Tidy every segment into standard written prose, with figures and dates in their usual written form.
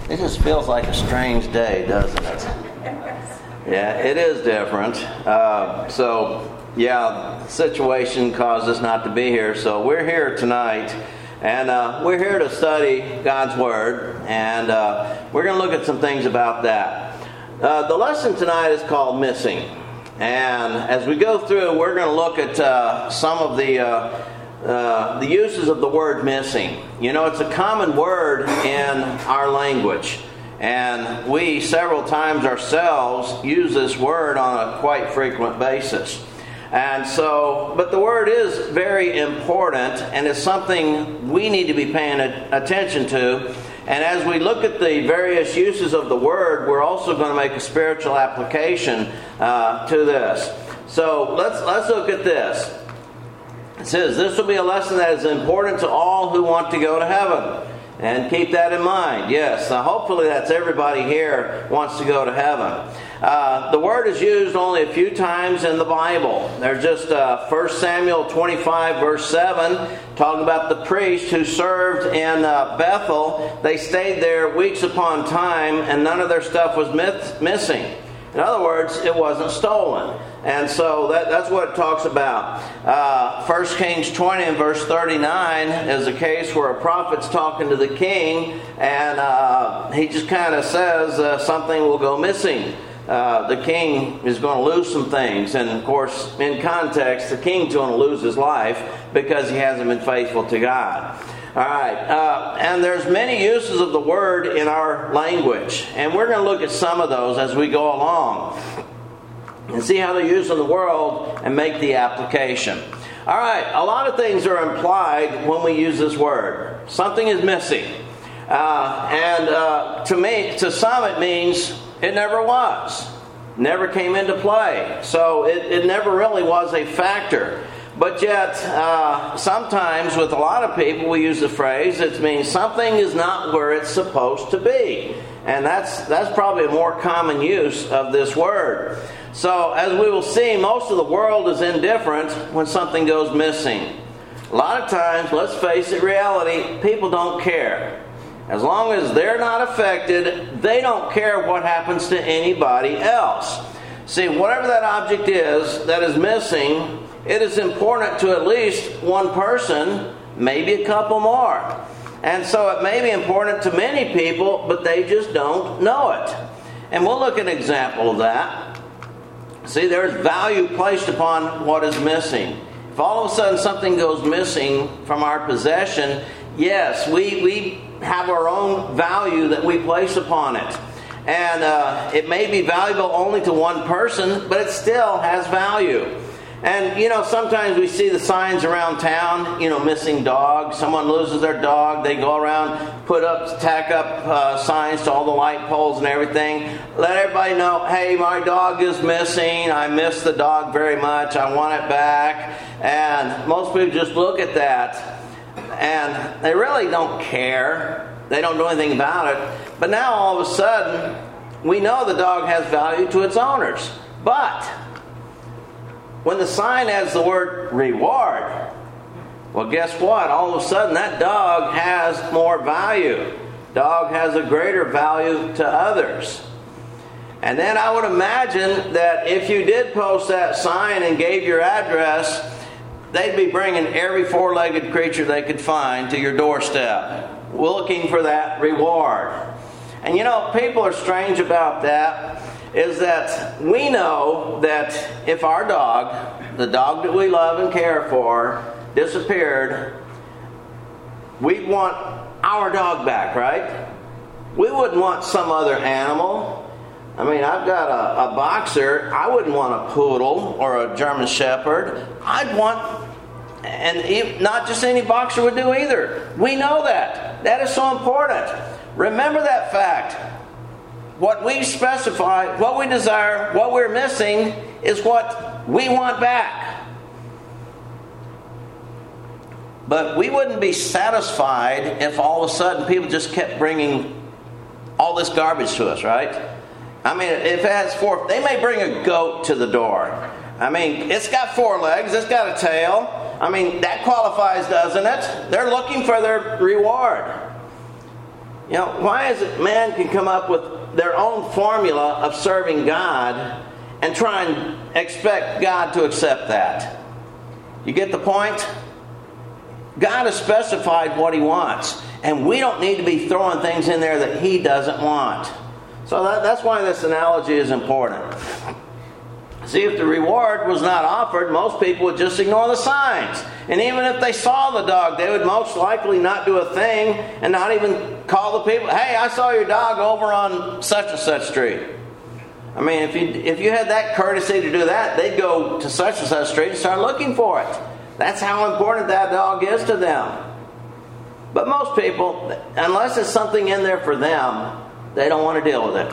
It just feels like a strange day, doesn't it? Yeah, it is different. The situation caused us not to be here. So we're here tonight, and we're here to study God's Word, and we're going to look at some things about that. The lesson tonight is called Missing. And as we go through, we're going to look at some of the uses of the word missing. You know, it's a common word in our language. And we, several times ourselves, use this word on a quite frequent basis. And so, but the word is very important, and it's something we need to be paying attention to. And as we look at the various uses of the word, we're also going to make a spiritual application to this. So let's look at this. It says, this will be a lesson that is important to all who want to go to heaven. And keep that in mind. Yes, hopefully that's everybody here wants to go to heaven. The word is used only a few times in the Bible. There's just 1 Samuel 25 verse 7 talking about the priest who served in Bethel. They stayed there weeks upon time and none of their stuff was missing. In other words, it wasn't stolen. And so that's what it talks about. 1 Kings 20 and verse 39 is a case where a prophet's talking to the king, and he just kind of says something will go missing. The king is going to lose some things. And of course, in context, the king's going to lose his life because he hasn't been faithful to God. All right, and there's many uses of the word in our language, and we're going to look at some of those as we go along and see how they're used in the world and make the application. All right, a lot of things are implied when we use this word. Something is missing, and to some it means it never was, never came into play, so it never really was a factor. But yet, sometimes with a lot of people, we use the phrase, it means something is not where it's supposed to be. And that's probably a more common use of this word. So, as we will see, most of the world is indifferent when something goes missing. A lot of times, let's face it, reality, people don't care. As long as they're not affected, they don't care what happens to anybody else. See, whatever that object is that is missing, it is important to at least one person, maybe a couple more. And so it may be important to many people, but they just don't know it. And we'll look at an example of that. See, there's value placed upon what is missing. If all of a sudden something goes missing from our possession, yes, we have our own value that we place upon it. And it may be valuable only to one person, but it still has value. And, you know, sometimes we see the signs around town, you know, missing dogs. Someone loses their dog. They go around, tack up signs to all the light poles and everything. Let everybody know, hey, my dog is missing. I miss the dog very much. I want it back. And most people just look at that and they really don't care. They don't do anything about it. But now all of a sudden, we know the dog has value to its owners. But when the sign has the word reward, well, guess what? All of a sudden, that dog has more value. Dog has a greater value to others. And then I would imagine that if you did post that sign and gave your address, they'd be bringing every four-legged creature they could find to your doorstep, looking for that reward. And you know, people are strange about that. Is that we know that if our dog, the dog that we love and care for, disappeared, we'd want our dog back, right? We wouldn't want some other animal. I mean, I've got a boxer. I wouldn't want a poodle or a German shepherd. I'd want, and not just any boxer would do either. We know that. That is so important. Remember that fact. What we specify, what we desire, what we're missing is what we want back. But we wouldn't be satisfied if all of a sudden people just kept bringing all this garbage to us, right? I mean, if it has four, they may bring a goat to the door. I mean, it's got four legs, it's got a tail. I mean, that qualifies, doesn't it? They're looking for their reward. Why is it man can come up with their own formula of serving God and try and expect God to accept that? You get the point? God has specified what He wants, and we don't need to be throwing things in there that He doesn't want. So that's why this analogy is important. See, if the reward was not offered, most people would just ignore the signs. And even if they saw the dog, they would most likely not do a thing and not even call the people, "Hey, I saw your dog over on such and such street." I mean, if you had that courtesy to do that, they'd go to such and such street and start looking for it. That's how important that dog is to them. But most people, unless there's something in there for them, they don't want to deal with it.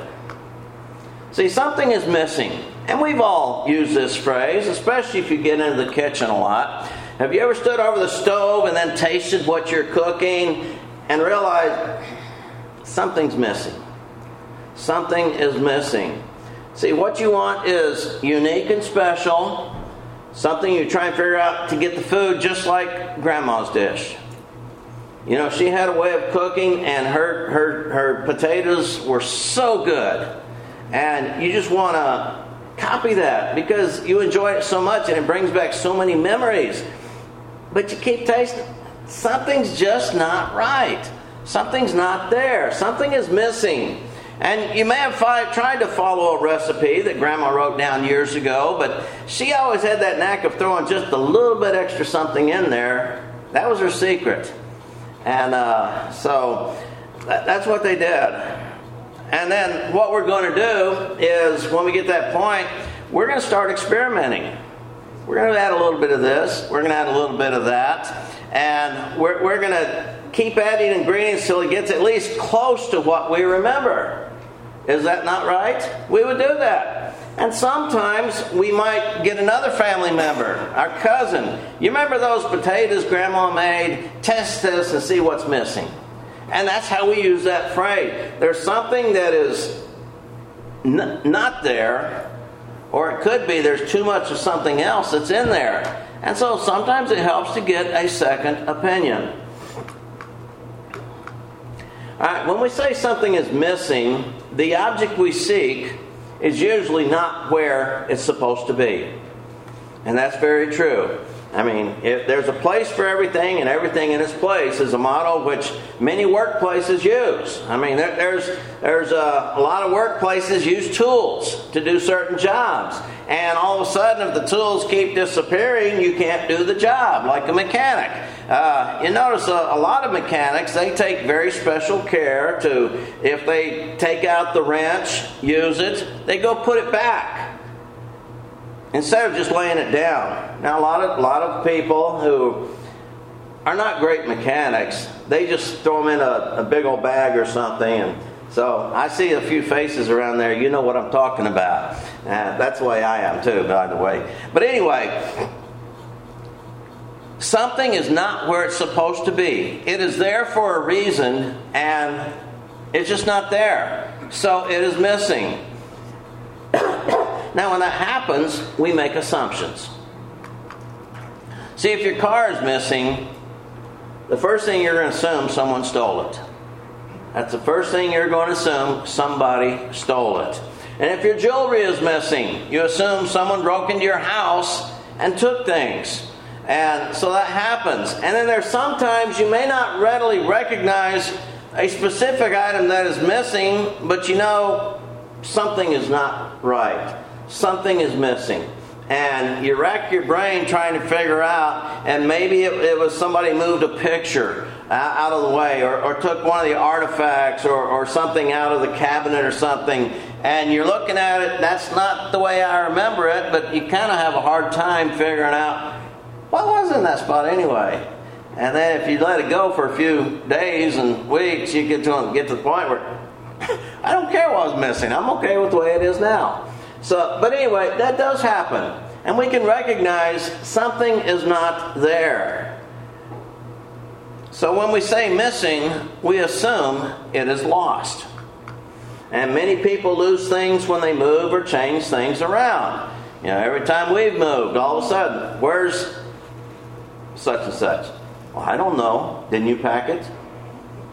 See, something is missing. And we've all used this phrase, especially if you get into the kitchen a lot. Have you ever stood over the stove and then tasted what you're cooking and realized something's missing? Something is missing. See, what you want is unique and special. Something you try and figure out to get the food just like Grandma's dish. She had a way of cooking, and her potatoes were so good. And you just want to copy that because you enjoy it so much and it brings back so many memories. But you keep tasting, something's just not right. Something's not there. Something is missing. And you may have tried to follow a recipe that Grandma wrote down years ago, but she always had that knack of throwing just a little bit extra something in there. That was her secret. And so that's what they did. And then what we're going to do is, when we get that point, we're going to start experimenting. We're going to add a little bit of this. We're going to add a little bit of that. And we're going to keep adding ingredients till it gets at least close to what we remember. Is that not right? We would do that. And sometimes we might get another family member, our cousin. You remember those potatoes Grandma made? Test this and see what's missing. And that's how we use that phrase. There's something that is not there, or it could be there's too much of something else that's in there. And so sometimes it helps to get a second opinion. All right, when we say something is missing, the object we seek is usually not where it's supposed to be. And that's very true. I mean, if there's a place for everything and everything in its place is a motto which many workplaces use. I mean, there's a lot of workplaces use tools to do certain jobs. And all of a sudden, if the tools keep disappearing, you can't do the job, like a mechanic. You notice a lot of mechanics, they take very special care to, if they take out the wrench, use it, they go put it back instead of just laying it down. Now, a lot of people who are not great mechanics, they just throw them in a big old bag or something. And so I see a few faces around there. You know what I'm talking about. That's the way I am too, by the way. But anyway, something is not where it's supposed to be. It is there for a reason, and it's just not there. So it is missing. Now, when that happens, we make assumptions. See, if your car is missing, the first thing you're going to assume someone stole it. That's the first thing you're going to assume, somebody stole it. And if your jewelry is missing, you assume someone broke into your house and took things. And so that happens. And then there's sometimes you may not readily recognize a specific item that is missing, but you know something is not right. Something is missing. And you rack your brain trying to figure out, and maybe it was somebody moved a picture out of the way, or took one of the artifacts or something out of the cabinet or something, and you're looking at it, that's not the way I remember it, but you kind of have a hard time figuring out what was in that spot anyway. And then if you let it go for a few days and weeks, you get to the point where I don't care what was missing. I'm okay with the way it is now. So, but anyway, that does happen. And we can recognize something is not there. So when we say missing, we assume it is lost. And many people lose things when they move or change things around. You know, every time we've moved, all of a sudden, where's such and such? Well, I don't know. Didn't you pack it?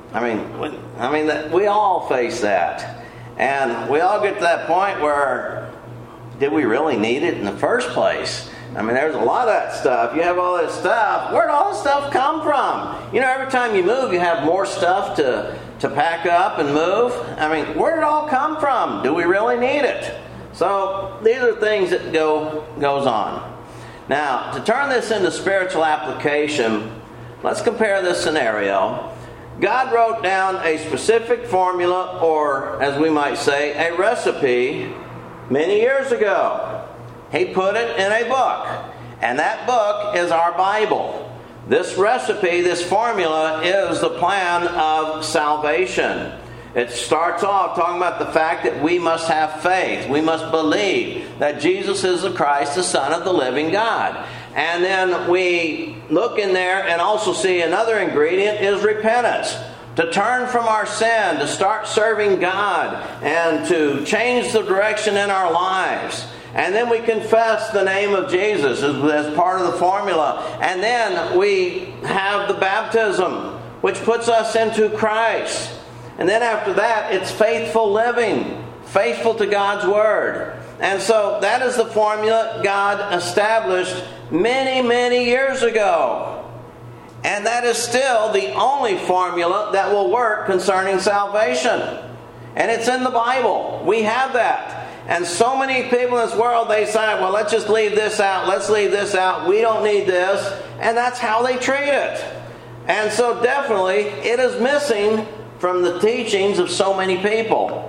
We all face that. And we all get to that point where, did we really need it in the first place? There's a lot of that stuff. You have all that stuff. Where'd all this stuff come from? Every time you move, you have more stuff to pack up and move. Where did it all come from? Do we really need it? So these are things that goes on. Now, to turn this into spiritual application, let's compare this scenario. God wrote down a specific formula, or as we might say, a recipe, many years ago. He put it in a book, and that book is our Bible. This recipe, this formula, is the plan of salvation. It starts off talking about the fact that we must have faith. We must believe that Jesus is the Christ, the Son of the living God. And then we look in there and also see another ingredient is repentance. To turn from our sin, to start serving God, and to change the direction in our lives. And then we confess the name of Jesus as part of the formula. And then we have the baptism, which puts us into Christ. And then after that, it's faithful living, faithful to God's Word. And so that is the formula God established many, many years ago. And that is still the only formula that will work concerning salvation. And it's in the Bible. We have that. And so many people in this world, they say, well, let's just leave this out. Let's leave this out. We don't need this. And that's how they treat it. And so definitely it is missing from the teachings of so many people.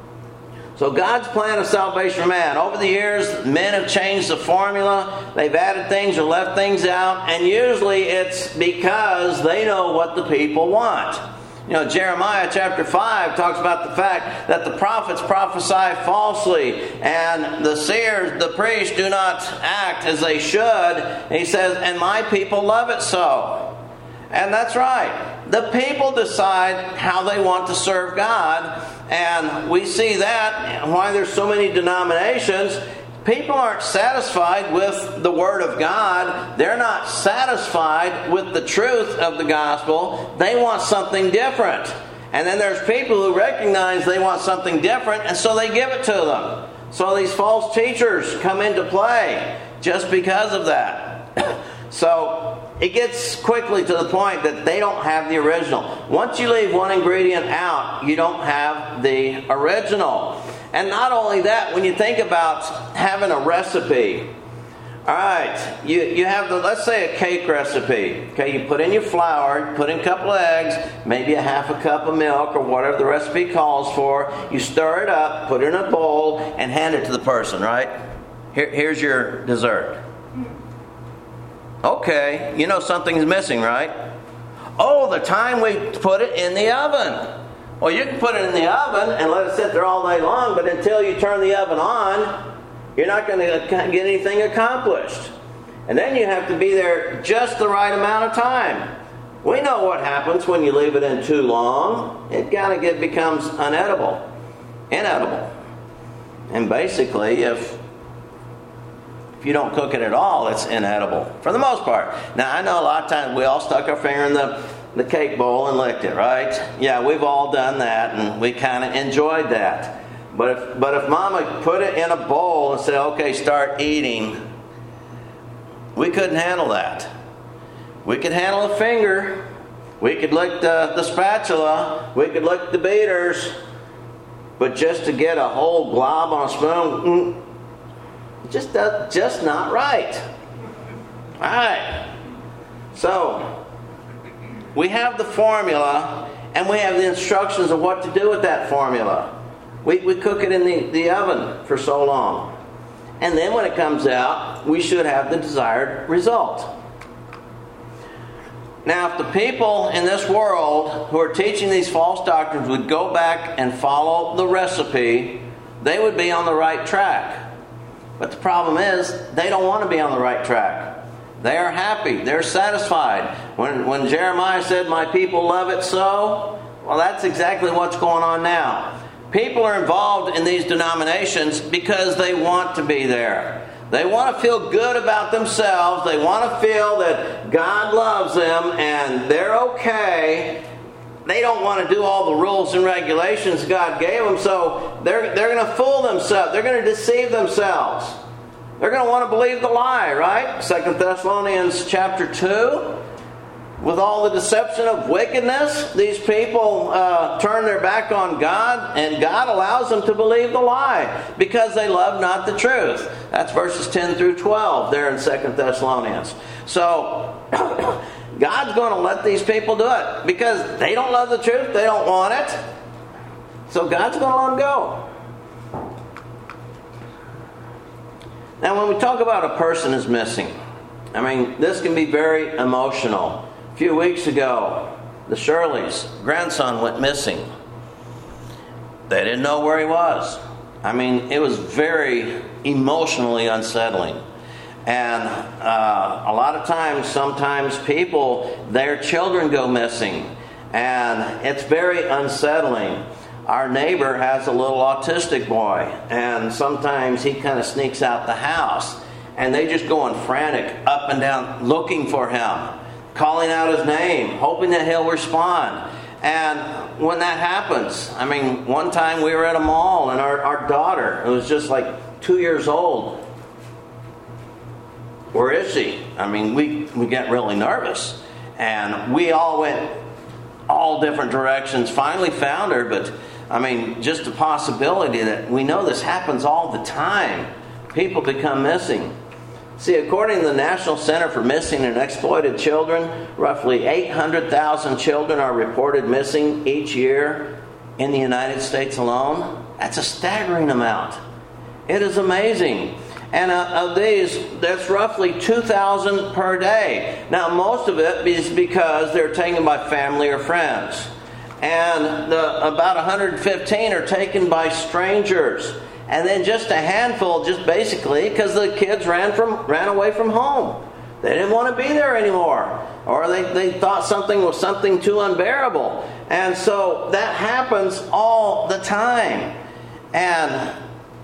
So God's plan of salvation for man. Over the years, men have changed the formula. They've added things or left things out. And usually it's because they know what the people want. Jeremiah chapter 5 talks about the fact that the prophets prophesy falsely and the seers, the priests, do not act as they should. And he says, and my people love it so. And that's right. The people decide how they want to serve God. And we see that why there's so many denominations. People aren't satisfied with the Word of God. They're not satisfied with the truth of the gospel. They want something different. And then there's people who recognize they want something different, and so they give it to them. So these false teachers come into play just because of that. So it gets quickly to the point that they don't have the original. Once you leave one ingredient out, you don't have the original. And not only that, when you think about having a recipe, all right, you have let's say a cake recipe. Okay, you put in your flour, you put in a couple of eggs, maybe a half a cup of milk or whatever the recipe calls for. You stir it up, put it in a bowl, and hand it to the person, right? Here's your dessert. Okay, you know something's missing, right? Oh, the time we put it in the oven. Well, you can put it in the oven and let it sit there all day long, but until you turn the oven on, you're not going to get anything accomplished. And then you have to be there just the right amount of time. We know what happens when you leave it in too long. It becomes inedible. And basically, if you don't cook it at all, it's inedible for the most part. Now, I know a lot of times we all stuck our finger in the cake bowl and licked it, right? Yeah, we've all done that, and we kind of enjoyed that. But if Mama put it in a bowl and said, okay, start eating, we couldn't handle that. We could handle a finger. We could lick the spatula. We could lick the beaters. But just to get a whole glob on a spoon, just not right. All right. So, we have the formula, and we have the instructions of what to do with that formula. We cook it in the oven for so long. And then when it comes out, we should have the desired result. Now, if the people in this world who are teaching these false doctrines would go back and follow the recipe, they would be on the right track. But the problem is, they don't want to be on the right track. They are happy. They're satisfied. When Jeremiah said, my people love it so, well, that's exactly what's going on now. People are involved in these denominations because they want to be there. They want to feel good about themselves. They want to feel that God loves them and they're okay. they don't want to do all the rules and regulations God gave them, so they're going to fool themselves. They're going to deceive themselves. They're going to want to believe the lie, right? 2 Thessalonians chapter 2. With all the deception of wickedness, these people turn their back on God, and God allows them to believe the lie because they love not the truth. That's verses 10 through 12 there in 2 Thessalonians. So, God's going to let these people do it because they don't love the truth, they don't want it. So God's going to let them go. Now, when we talk about a person is missing, I mean, this can be very emotional. A few weeks ago, the Shirley's grandson went missing. They didn't know where he was. I mean, it was very emotionally unsettling. And a lot of times, sometimes people, their children go missing. And it's very unsettling. Our neighbor has a little autistic boy. And sometimes he kind of sneaks out the house. And they just go on frantic, up and down, looking for him. Calling out his name, hoping that he'll respond. And when that happens, I mean, one time we were at a mall and our daughter, who was just like 2 years old, where is she? I mean, we get really nervous. And we all went all different directions, finally found her, but I mean, just a possibility that we know this happens all the time. People become missing. See, according to the National Center for Missing and Exploited Children, roughly 800,000 children are reported missing each year in the United States alone. That's a staggering amount. It is amazing. And of these, that's roughly 2,000 per day. Now, most of it is because they're taken by family or friends. And about 115 are taken by strangers. And then just a handful, just basically because the kids ran away from home. They didn't want to be there anymore. Or they thought something was something too unbearable. And so that happens all the time. And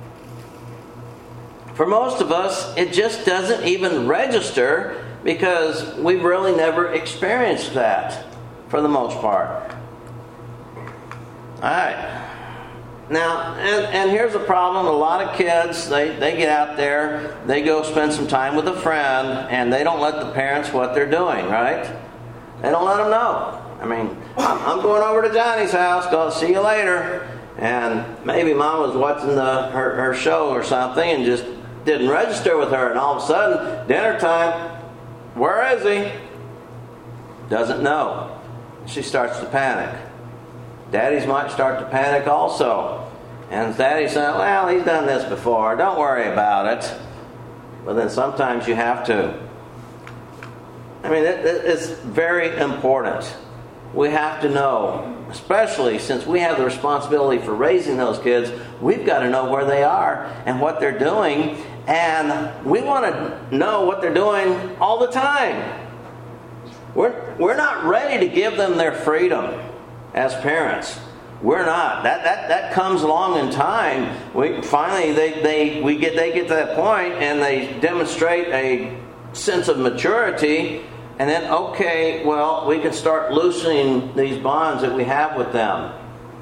for most of us, it just doesn't even register because we've really never experienced that for the most part. All right. Now, and here's the problem. A lot of kids, they get out there, they go spend some time with a friend, and they don't let the parents what they're doing, right? They don't let them know. I mean, I'm going over to Johnny's house, go see you later. And maybe mom was watching her show or something and just didn't register with her. And all of a sudden, dinner time, where is he? Doesn't know. She starts to panic. Daddies might start to panic also. And daddy's saying, well, he's done this before. Don't worry about it. But then sometimes you have to. I mean, it's very important. We have to know, especially since we have the responsibility for raising those kids, we've got to know where they are and what they're doing. And we want to know what they're doing all the time. We're not ready to give them their freedom as parents. We're not. That comes along in time. Finally they get to that point and they demonstrate a sense of maturity, and then okay, well, we can start loosening these bonds that we have with them.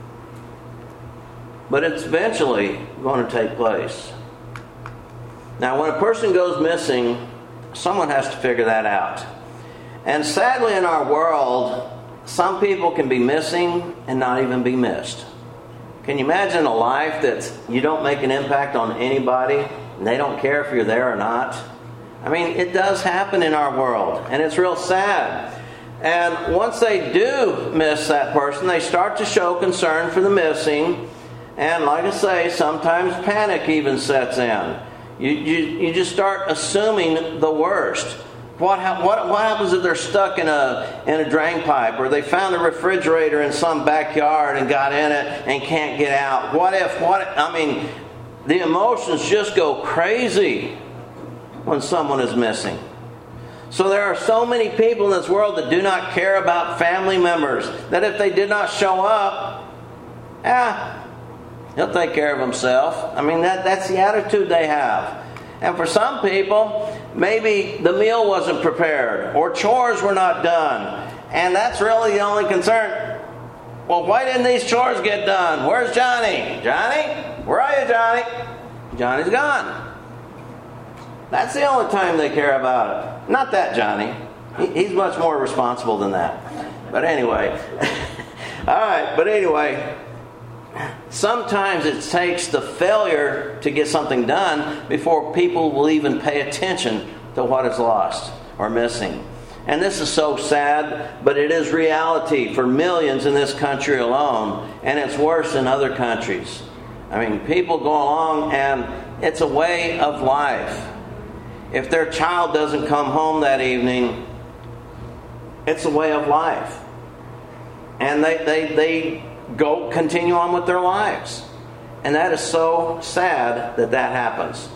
But it's eventually going to take place. Now, when a person goes missing, someone has to figure that out. And sadly, in our world, some people can be missing and not even be missed. Can you imagine a life that you don't make an impact on anybody and they don't care if you're there or not? I mean, it does happen in our world, and it's real sad. And once they do miss that person, they start to show concern for the missing. And like I say, sometimes panic even sets in. You just start assuming the worst. What happens if they're stuck in a drain pipe, or they found a refrigerator in some backyard and got in it and can't get out? I mean, the emotions just go crazy when someone is missing. So there are so many people in this world that do not care about family members, that if they did not show up, he'll take care of himself. I mean, that's the attitude they have. And for some people, maybe the meal wasn't prepared or chores were not done. And that's really the only concern. Well, why didn't these chores get done? Where's Johnny? Johnny? Where are you, Johnny? Johnny's gone. That's the only time they care about it. Not that Johnny. He's much more responsible than that. But anyway. All right, but anyway, sometimes it takes the failure to get something done before people will even pay attention to what is lost or missing. And this is so sad, but it is reality for millions in this country alone, and it's worse in other countries. I mean, people go along and it's a way of life. If their child doesn't come home that evening, it's a way of life. And they go continue on with their lives. And that is so sad that that happens.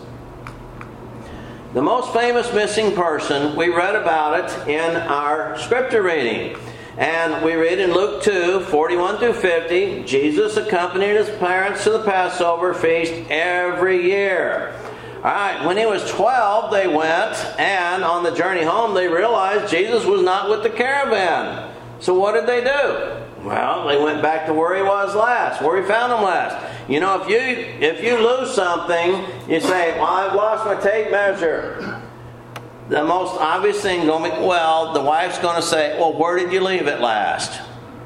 The most famous missing person, we read about it in our scripture reading. And we read in Luke 2, 41 through 50, Jesus accompanied his parents to the Passover feast every year. All right, when he was 12, they went, and on the journey home, they realized Jesus was not with the caravan. So what did they do? Well, they went back to where he was last, where he found him last. You know, if you lose something, you say, well, I've lost my tape measure. The most obvious thing going to be, well, the wife's going to say, well, where did you leave it last?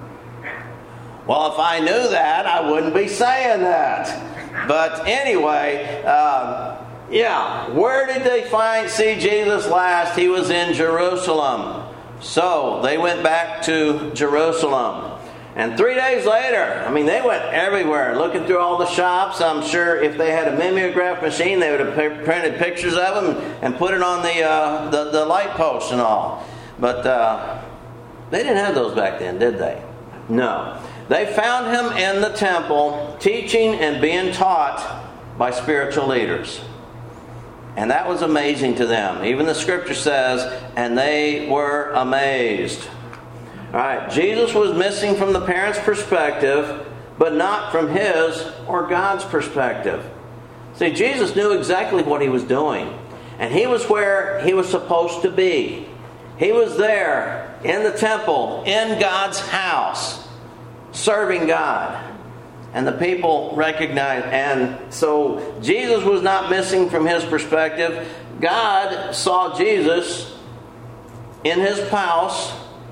Well, if I knew that, I wouldn't be saying that. But anyway, where did they see Jesus last? He was in Jerusalem. So they went back to Jerusalem. And 3 days later, I mean, they went everywhere, looking through all the shops. I'm sure if they had a mimeograph machine, they would have printed pictures of him and put it on the light posts and all. But they didn't have those back then, did they? No. They found him in the temple, teaching and being taught by spiritual leaders. And that was amazing to them. Even the scripture says, and they were amazed. All right, Jesus was missing from the parents' perspective, but not from his or God's perspective. See, Jesus knew exactly what he was doing. And he was where he was supposed to be. He was there in the temple, in God's house, serving God. And the people recognized. And so Jesus was not missing from his perspective. God saw Jesus in his house.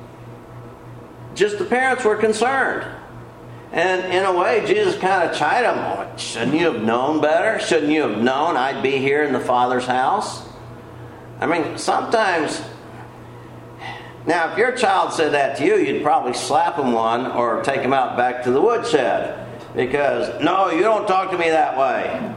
Just the parents were concerned. And in a way, Jesus kind of chided them. Oh, shouldn't you have known better? Shouldn't you have known I'd be here in the Father's house? I mean, sometimes... Now, if your child said that to you, you'd probably slap him one or take him out back to the woodshed. Because, no, you don't talk to me that way.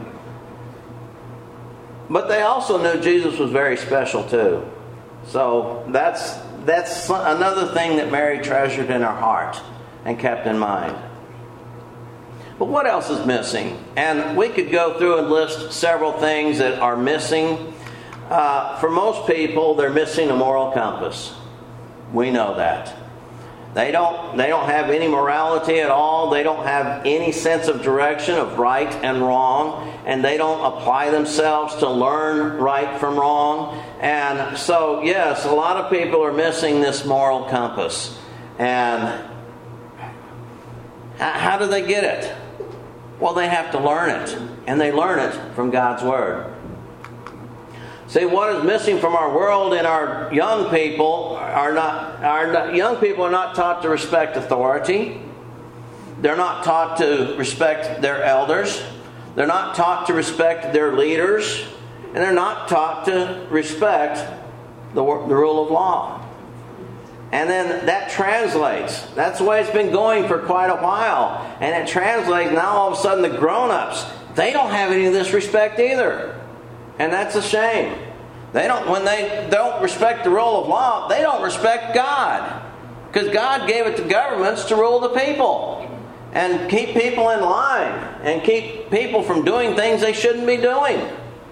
But they also knew Jesus was very special too. So that's another thing that Mary treasured in her heart and kept in mind. But what else is missing? And we could go through and list several things that are missing. For most people, they're missing a moral compass. We know that. They don't have any morality at all. They don't have any sense of direction of right and wrong. And they don't apply themselves to learn right from wrong. And so, yes, a lot of people are missing this moral compass. And how do they get it? Well, they have to learn it. And they learn it from God's Word. See, what is missing from our world and our young people young people are not taught to respect authority. They're not taught to respect their elders. They're not taught to respect their leaders. And they're not taught to respect the rule of law. And then that translates. That's the way it's been going for quite a while. And it translates now all of a sudden the grown-ups, they don't have any of this respect either. And that's a shame. When they don't respect the rule of law, they don't respect God. Because God gave it to governments to rule the people. And keep people in line. And keep people from doing things they shouldn't be doing.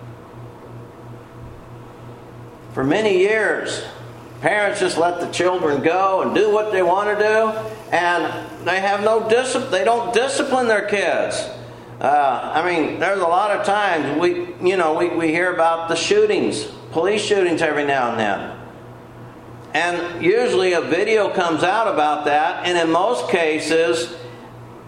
For many years, parents just let the children go and do what they want to do. And they have no discipline. They don't discipline their kids. There's a lot of times we hear about the shootings, police shootings every now and then. And usually a video comes out about that, and in most cases,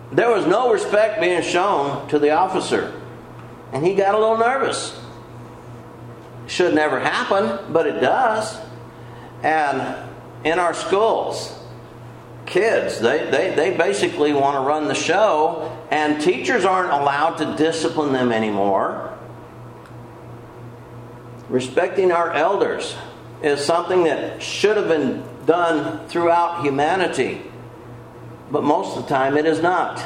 there was no respect being shown to the officer. And he got a little nervous. Should never happen, but it does. And in our schools, kids, they basically want to run the show, and teachers aren't allowed to discipline them anymore. Respecting our elders is something that should have been done throughout humanity, but most of the time it is not.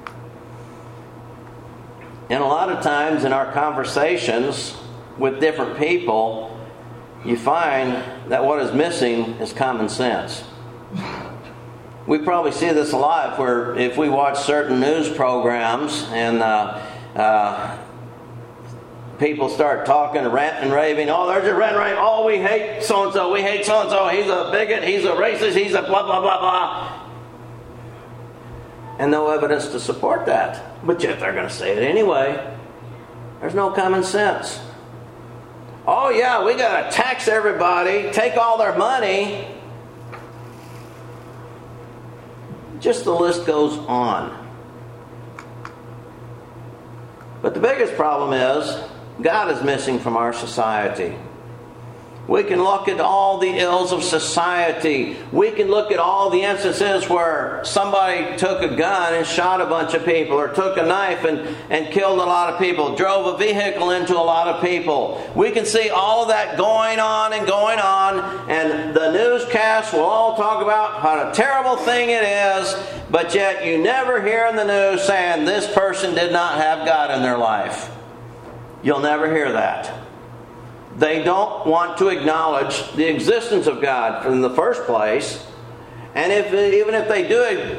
And a lot of times in our conversations with different people, you find that what is missing is common sense. We probably see this a lot if we watch certain news programs and people start talking, ranting and raving. Oh, they're just ranting, raving. Oh, we hate so-and-so. We hate so-and-so. He's a bigot. He's a racist. He's a blah, blah, blah, blah. And no evidence to support that. But yet they're going to say it anyway. There's no common sense. Oh, yeah, we got to tax everybody, take all their money. Just the list goes on. But the biggest problem is God is missing from our society. We can look at all the ills of society. We can look at all the instances where somebody took a gun and shot a bunch of people, or took a knife and killed a lot of people, drove a vehicle into a lot of people. We can see all of that going on, and the newscasts will all talk about what a terrible thing it is, but yet you never hear in the news saying this person did not have God in their life. You'll never hear that. They don't want to acknowledge the existence of God in the first place. And even if they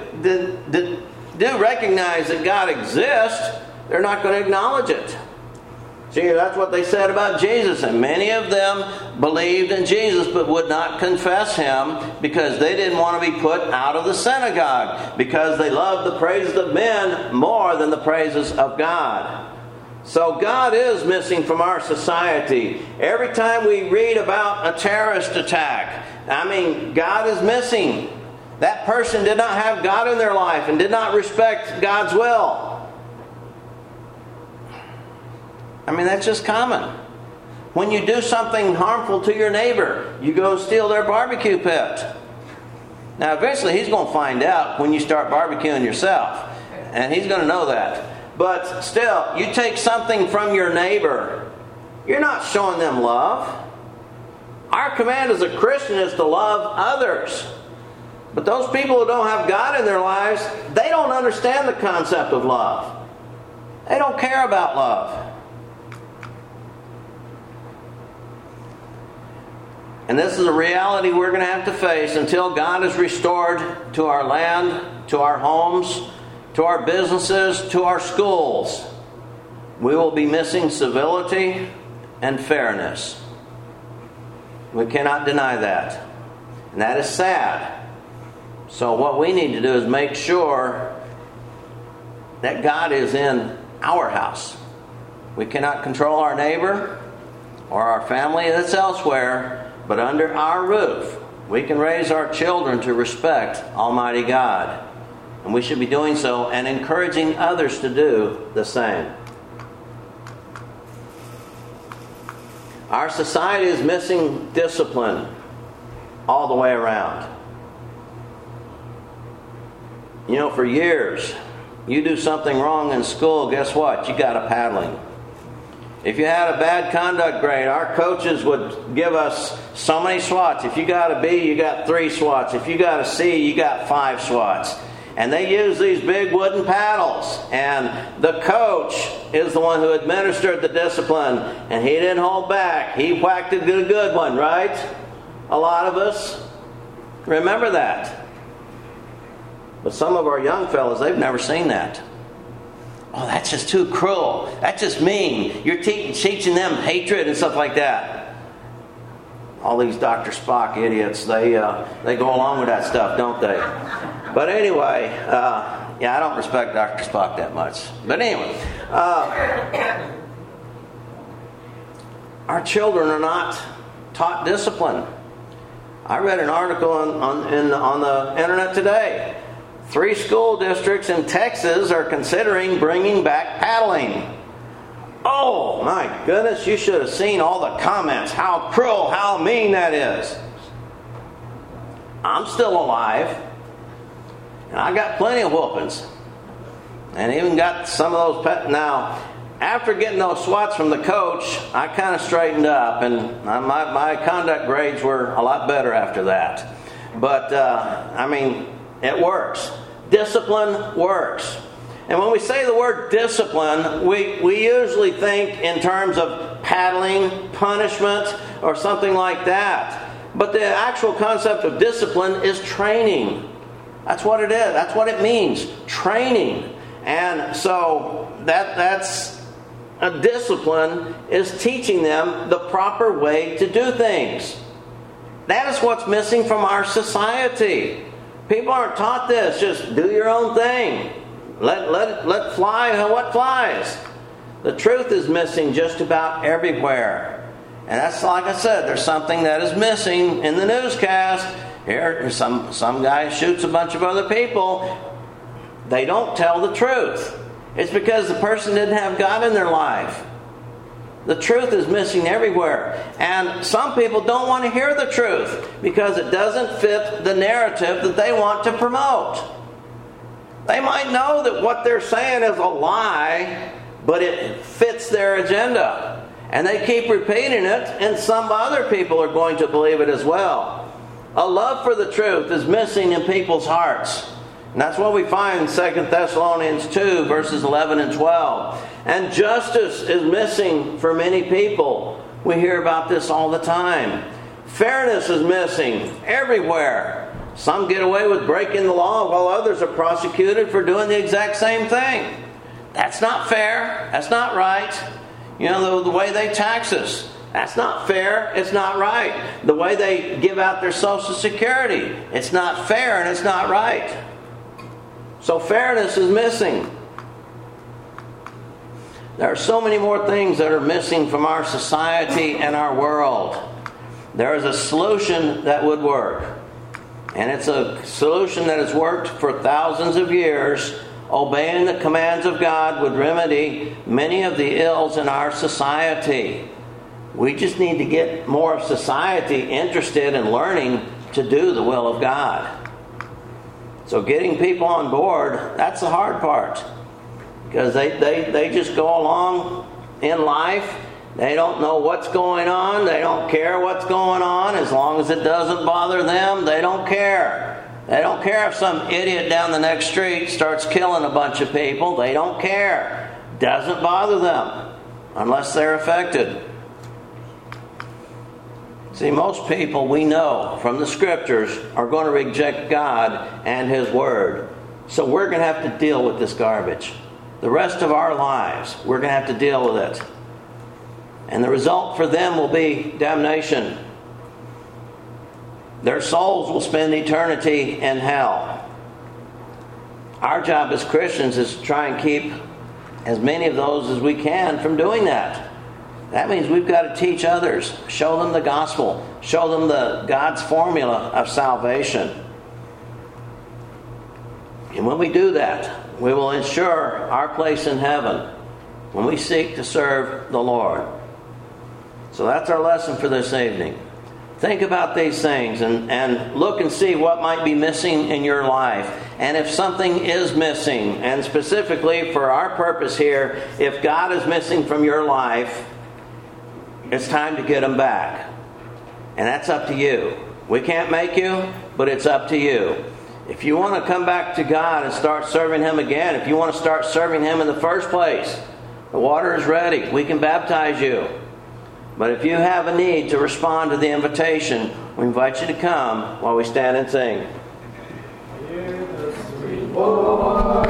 do recognize that God exists, they're not going to acknowledge it. See, that's what they said about Jesus. And many of them believed in Jesus but would not confess Him because they didn't want to be put out of the synagogue, because they loved the praises of men more than the praises of God. So God is missing from our society. Every time we read about a terrorist attack, God is missing. That person did not have God in their life and did not respect God's will. That's just common. When you do something harmful to your neighbor, you go steal their barbecue pit. Now eventually he's going to find out when you start barbecuing yourself. And he's going to know that. But still, you take something from your neighbor, you're not showing them love. Our command as a Christian is to love others. But those people who don't have God in their lives, they don't understand the concept of love. They don't care about love. And this is a reality we're going to have to face until God is restored to our land, to our homes, to our businesses, to our schools. We will be missing civility and fairness. We cannot deny that. And that is sad. So what we need to do is make sure that God is in our house. We cannot control our neighbor or our family that's elsewhere, but under our roof, we can raise our children to respect Almighty God. And we should be doing so and encouraging others to do the same. Our society is missing discipline all the way around. For years, you do something wrong in school, guess what? You got a paddling. If you had a bad conduct grade, our coaches would give us so many swats. If you got a B, you got 3 swats. If you got a C, you got 5 swats. And they use these big wooden paddles. And the coach is the one who administered the discipline. And he didn't hold back. He whacked a good one, right? A lot of us remember that. But some of our young fellas, they've never seen that. Oh, that's just too cruel. That's just mean. You're teaching them hatred and stuff like that. All these Dr. Spock idiots, they go along with that stuff, don't they? But anyway, I don't respect Dr. Spock that much. But anyway, our children are not taught discipline. I read an article on the internet today. 3 school districts in Texas are considering bringing back paddling. Oh my goodness, you should have seen all the comments. How cruel, how mean that is. I'm still alive. And I got plenty of whoopings. And even got some of those Now, after getting those swats from the coach, I kind of straightened up. And my conduct grades were a lot better after that. But, it works. Discipline works. And when we say the word discipline, we usually think in terms of paddling, punishment, or something like that. But the actual concept of discipline is training. That's what it is. That's what it means. Training. And so that's a discipline is teaching them the proper way to do things. That is what's missing from our society. People aren't taught this. Just do your own thing. Let fly what flies. The truth is missing just about everywhere. And that's, like I said, there's something that is missing in the newscast. Here, some guy shoots a bunch of other people. They don't tell the truth. It's because the person didn't have God in their life. The truth is missing everywhere. And some people don't want to hear the truth because it doesn't fit the narrative that they want to promote. They might know that what they're saying is a lie, but it fits their agenda. And they keep repeating it, and some other people are going to believe it as well. A love for the truth is missing in people's hearts. And that's what we find in 2 Thessalonians 2, verses 11 and 12. And justice is missing for many people. We hear about this all the time. Fairness is missing everywhere. Some get away with breaking the law while others are prosecuted for doing the exact same thing. That's not fair. That's not right. You know, the way they tax us. That's not fair. It's not right. The way they give out their Social Security. It's not fair and it's not right. So fairness is missing. There are so many more things that are missing from our society and our world. There is a solution that would work. And it's a solution that has worked for thousands of years. Obeying the commands of God would remedy many of the ills in our society. We just need to get more of society interested in learning to do the will of God. So getting people on board, that's the hard part. Because they just go along in life. They don't know what's going on. They don't care what's going on. As long as it doesn't bother them, they don't care. They don't care if some idiot down the next street starts killing a bunch of people. They don't care. Doesn't bother them unless they're affected. See, most people we know from the Scriptures are going to reject God and His Word. So we're going to have to deal with this garbage. The rest of our lives, we're going to have to deal with it. And the result for them will be damnation. Their souls will spend eternity in hell. Our job as Christians is to try and keep as many of those as we can from doing that. That means we've got to teach others, show them the gospel, show them God's formula of salvation. And when we do that, we will ensure our place in heaven when we seek to serve the Lord. So that's our lesson for this evening. Think about these things and look and see what might be missing in your life. And if something is missing, and specifically for our purpose here, if God is missing from your life, it's time to get Him back. And that's up to you. We can't make you, but it's up to you. If you want to come back to God and start serving Him again, if you want to start serving Him in the first place, the water is ready. We can baptize you. But if you have a need to respond to the invitation, we invite you to come while we stand and sing.